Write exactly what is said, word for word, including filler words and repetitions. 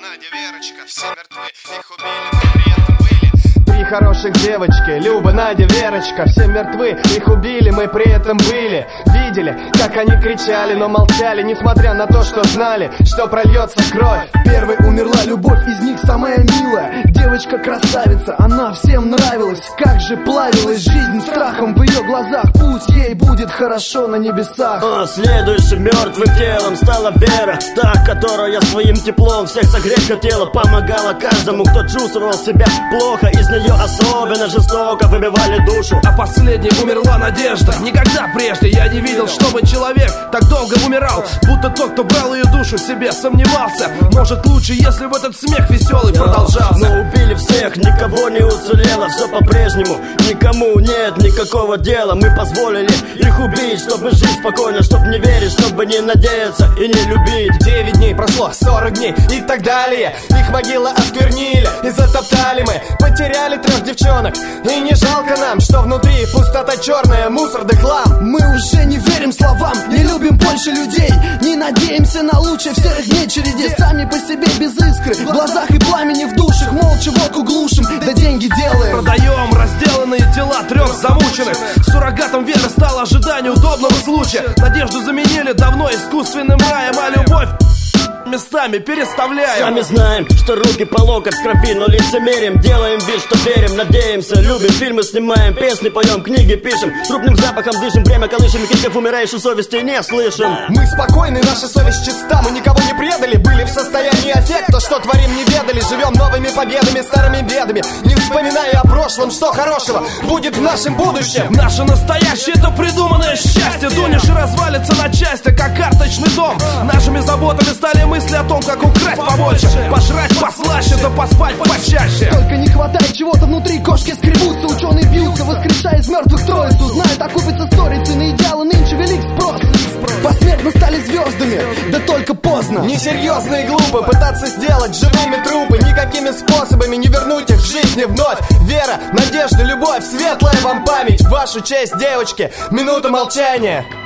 Надя, Верочка, все мертвы, их убили, но при этом были. Три хороших девочки, Люба, Надя, Верочка, все мертвы, их убили, мы при этом были. Видели, как они кричали, но молчали, несмотря на то, что знали, что прольется кровь. Первой умерла любовь, из них самая милая. Девочка-красавица, она всем нравилась. Как же плавилась жизнь страхом в ее глазах. Пусть ей будет хорошо на небесах. А следующим мертвым телом стала Вера, та, которая своим теплом всех согреть хотела. Помогала каждому, кто чувствовал себя плохо. Из нее особенно жестоко выбивали душу. А последней умерла Надежда. Никогда прежде я не видел, чтобы человек так долго умирал. Будто тот, кто брал ее душу себе, сомневался. Может лучше, если бы этот смех веселый продолжался. Но убили всех, никого не уцелело. Все по-прежнему, никому нет никакого дела. Мы позволили их убить, чтобы жить спокойно, чтобы не верить, чтобы не надеяться и не любить. Девять дней прошло, сорок дней и так далее. Их могилы осквернили и затоптали мы. Потеряли трех девчонок, и не жалко нам, что внутри пустота черная, мусор да хлам. Мы уже не верим словам, не любим больше людей, не надеемся на лучшее в серых дней череде. Сами по себе без искры, в глазах и пламени в душах. Молча водку глушим, да деньги делаем. Продаем разделанные тела трех замученных. Суррогатом веры стало ожидание удобного случая. Надежду заменили давно искусственным раем, а любовь местами переставляем. Сами знаем, что руки по локоть в крови, но лицемерим. Делаем вид, что верим, надеемся, любим. Фильмы снимаем, песни поем, книги пишем. Трупным запахом дышим, время колышем. И криков умирающей совести не слышим. Мы спокойны, наша совесть чиста. Мы никого не предали, были в состоянии аффекта. Что творим, не ведали, живем новыми победами, старыми бедами. Не вспоминая о прошлом, что хорошего будет в нашем будущем. Наше настоящее — это придуманное счастье. Дунешь и развалится на части, как карточный дом. Нашими заботами стали мысли о том, как украсть побольше, пожрать послаще, да поспать почаще. Только не хватает чего-то внутри, кошки скребутся, ученые бьются, воскрешая из мертвых троицу. Знают, окупятся сторицей, на идеалы нынче велик спрос. Посмертно стали звездами, да только поздно. Несерьезно и глупо пытаться сделать живыми трупы. Никакими способами не вернуть их в жизни вновь. Вера, надежда, любовь, светлая вам память. В вашу честь, девочки, минута молчания.